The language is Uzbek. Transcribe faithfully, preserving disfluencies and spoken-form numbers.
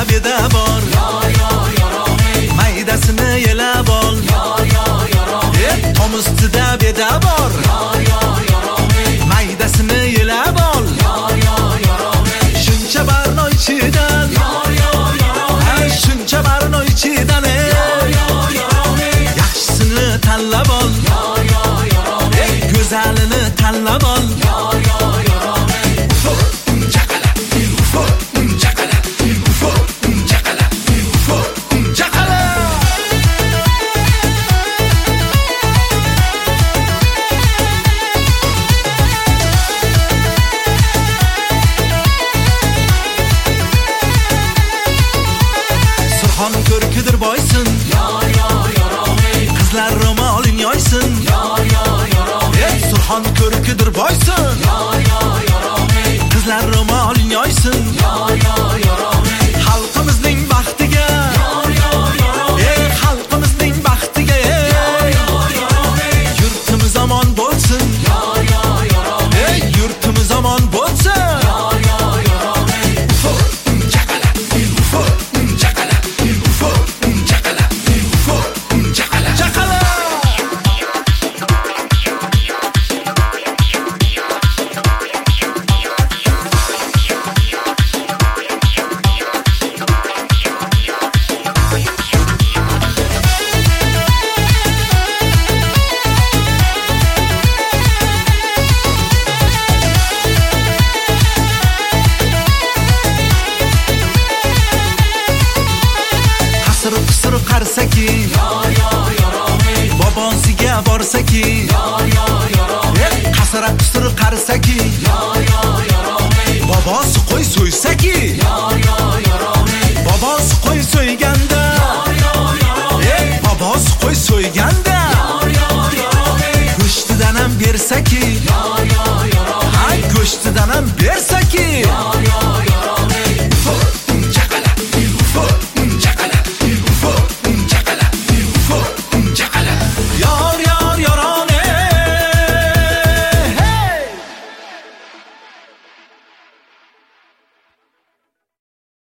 beda bor. Maydasini yelab ol. Tom ustida beda bor. Maydasini yelab ol. Shuncha barno ichidan, shuncha barno ichidan yaxshisini tanlab ol. Go'zalini tanlab ol. Surxon ko'rkidir boysin, qizlar ro'molin yoysin. Surxon ko'rkidir boysin, qizlar ro'molin yoysin. Xalqimizning baxtiga, ey xalqimizning baxtiga, yurtimiz omon bo'lsin, ey yurtimiz omon bo'lsin. Qisir qarsaki, bobosiga borsaki, qasira qisir qarsaki, bobosi qo'y so'ysaki, bobosi qo'y so'yganda, bobosi qo'y so'yganda, go'shtidan ham bersaki, ha go'shtidan ham bersaki.